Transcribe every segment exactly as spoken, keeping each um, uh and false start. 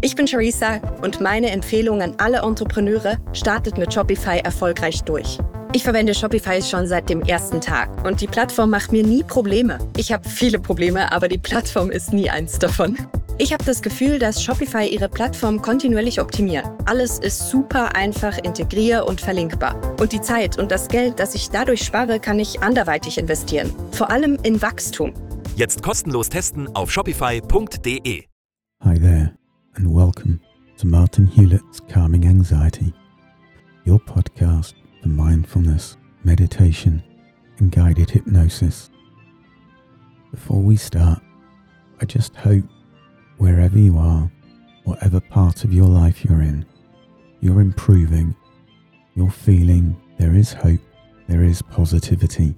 Ich bin Charissa und meine Empfehlung an alle Entrepreneure: startet mit Shopify erfolgreich durch. Ich verwende Shopify schon seit dem ersten Tag und die Plattform macht mir nie Probleme. Ich habe viele Probleme, aber die Plattform ist nie eins davon. Ich habe das Gefühl, dass Shopify ihre Plattform kontinuierlich optimiert. Alles ist super einfach integrier- und verlinkbar. Und die Zeit und das Geld, das ich dadurch spare, kann ich anderweitig investieren. Vor allem in Wachstum. Jetzt kostenlos testen auf shopify punkt de. Hi there, and welcome to Martin Hewlett's Calming Anxiety, your podcast for mindfulness, meditation, and guided hypnosis. Before we start, I just hope wherever you are, whatever part of your life you're in, you're improving, you're feeling there is hope, there is positivity.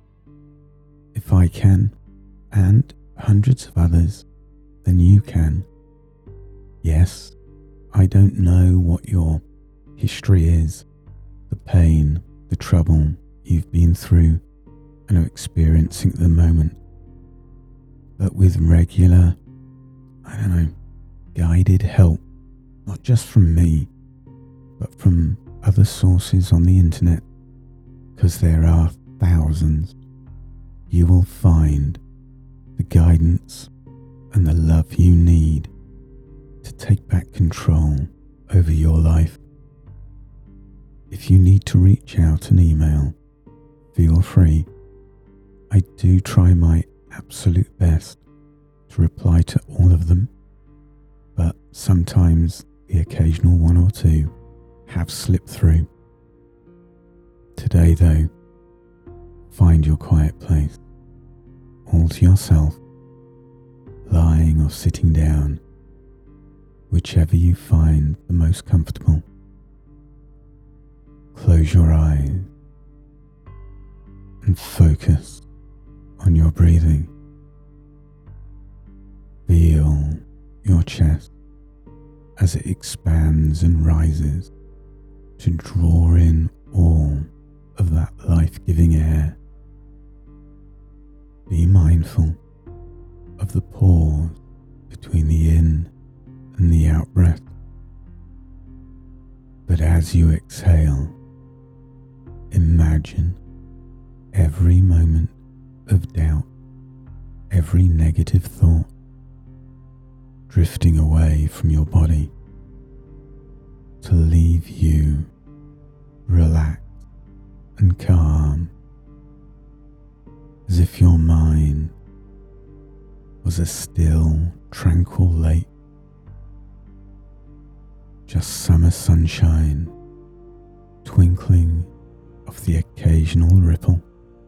If I can, and hundreds of others, then you can. Yes, I don't know what your history is, the pain, the trouble you've been through and are experiencing at the moment. But with regular, I don't know, guided help, not just from me, but from other sources on the internet, because there are thousands, you will find the guidance and the love you need to take back control over your life. If you need to reach out an email, feel free. I do try my absolute best to reply to all of them, but sometimes the occasional one or two have slipped through. Today though, find your quiet place, all to yourself, lying or sitting down, whichever you find the most comfortable. Close your eyes and focus on your breathing. Feel your chest as it expands and rises to draw in all of that life-giving air. Be mindful of the pause between the in and the out breath. But as you exhale, imagine every moment of doubt, every negative thought drifting away from your body to leave you relaxed and calm, as if your mind was a still, tranquil lake, just summer sunshine twinkling off the occasional ripple.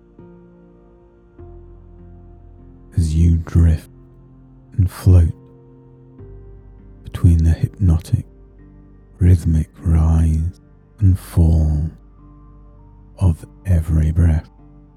As you drift and float between the hypnotic, rhythmic rise and fall of every breath.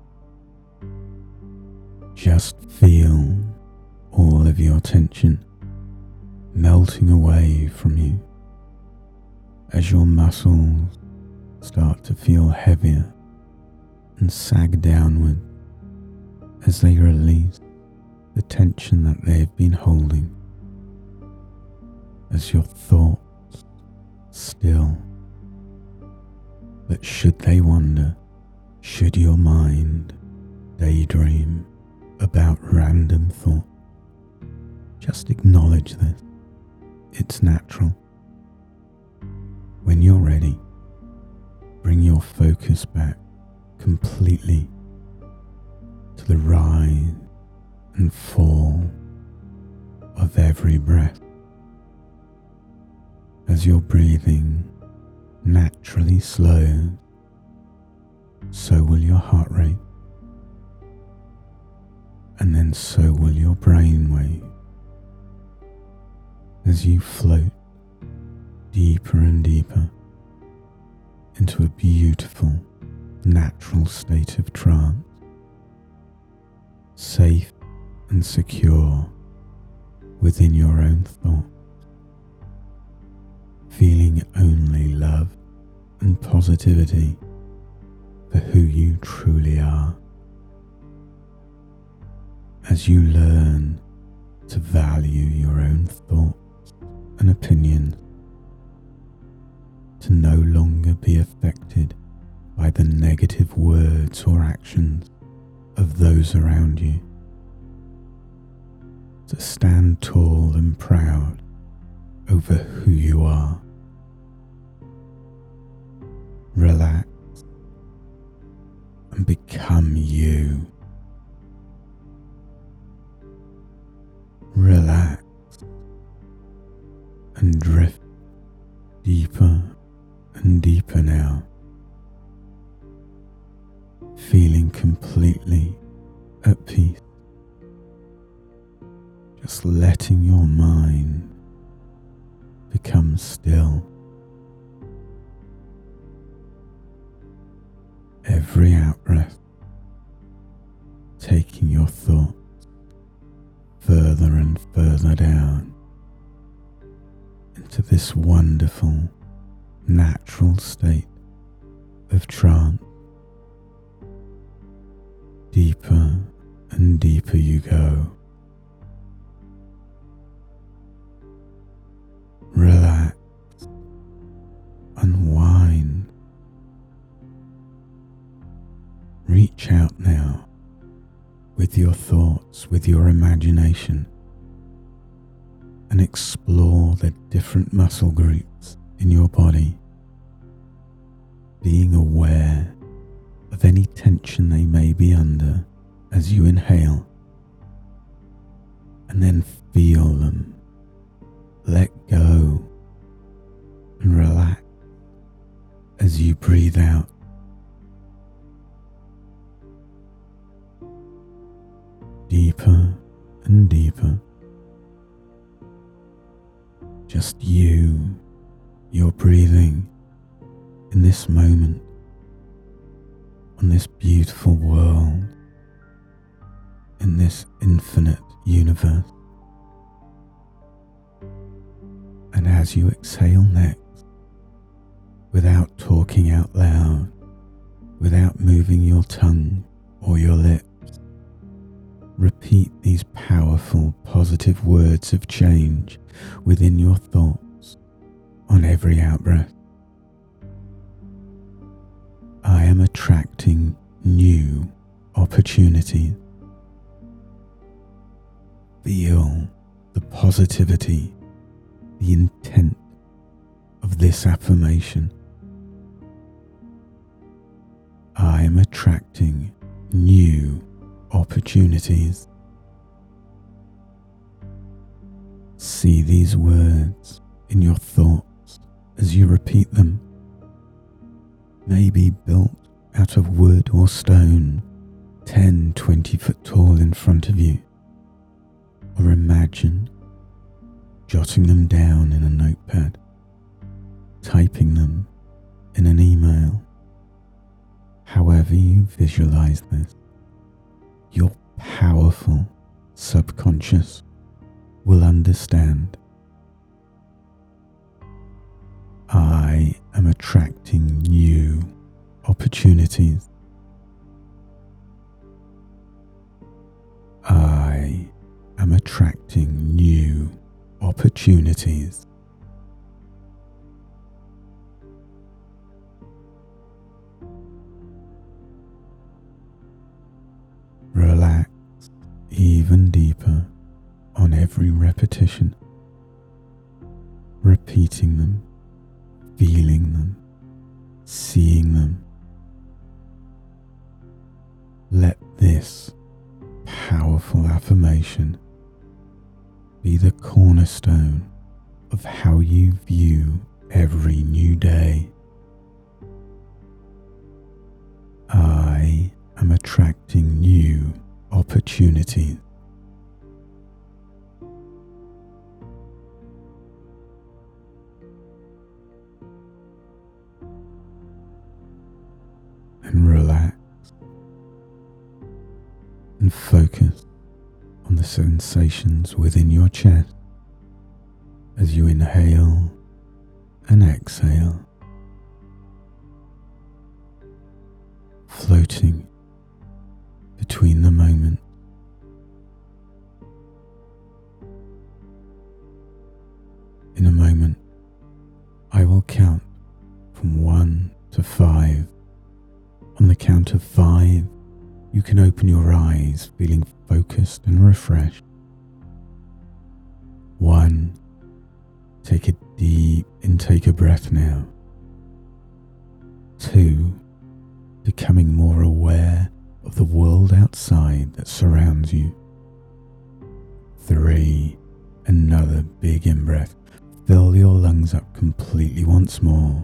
Just feel all of your tension melting away from you as your muscles start to feel heavier and sag downward as they release the tension that they've been holding, as your thoughts still. But should they wander, should your mind daydream about random thought, just acknowledge this. It's natural. When you're ready, bring your focus back completely to the rise and fall of every breath. As your breathing naturally slows, so will your heart rate, and then so will your brainwave as you float deeper and deeper into a beautiful, natural state of trance, safe and secure within your own thoughts, feeling only love and positivity for who you truly are. As you learn to value your own thoughts and opinions, to no longer be affected by the negative words or actions of those around you, to stand tall and proud over who you are. Relax and become you. Relax and drift deeper and deeper now, feeling completely at peace, just letting your mind become still. Every out-breath taking your thoughts further and further down into this wonderful, natural state of trance. Deeper and deeper you go. Relax, unwind. Reach out now with your thoughts, with your imagination, and explore the different muscle groups in your body, being aware of any tension they may be under as you inhale, and then feel them, let go, and relax as you breathe out. Deeper and deeper. Just you, your breathing in this moment, on this beautiful world, in this infinite universe. And as you exhale next, without talking out loud, without moving your tongue or your lips, repeat these powerful positive words of change within your thoughts on every out-breath. I am attracting new opportunities. Feel the positivity, the intent of this affirmation. I am attracting new opportunities. See these words in your thoughts as you repeat them. Maybe built out of wood or stone, ten, twenty foot tall in front of you. Or imagine jotting them down in a notepad, typing them in an email. However you visualize this, your powerful subconscious will understand. I am attracting new opportunities. I am attracting new opportunities. Relax even deeper on every repetition, repeating them, feeling them, seeing them. Let this powerful affirmation be the cornerstone of how you view every new day. I am attracting new opportunities. And relax and focus on the sensations within your chest as you inhale and exhale, floating between the moments. In a moment, I will count from one to five. On the count of five, you can open your eyes feeling focused and refreshed. One, take a deep intake of breath now. Two, becoming more aware of the world outside that surrounds you. Three, another big in-breath. Fill your lungs up completely once more.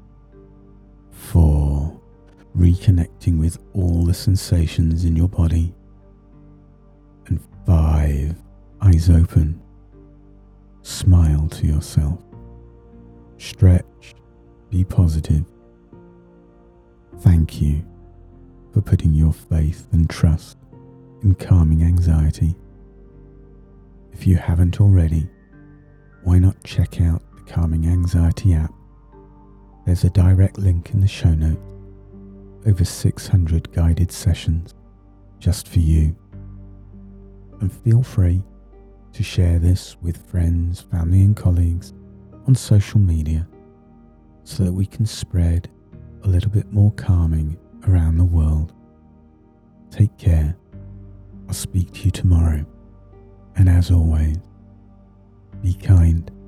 Four, reconnecting with all the sensations in your body. And five, eyes open. Smile to yourself. Stretch. Be positive. Thank you for putting your faith and trust in calming anxiety. If you haven't already, why not check out the Calming Anxiety app? There's a direct link in the show notes. Over six hundred guided sessions just for you. And feel free to share this with friends, family and colleagues on social media so that we can spread a little bit more calming around the world. Take care. I'll speak to you tomorrow. And as always, be kind.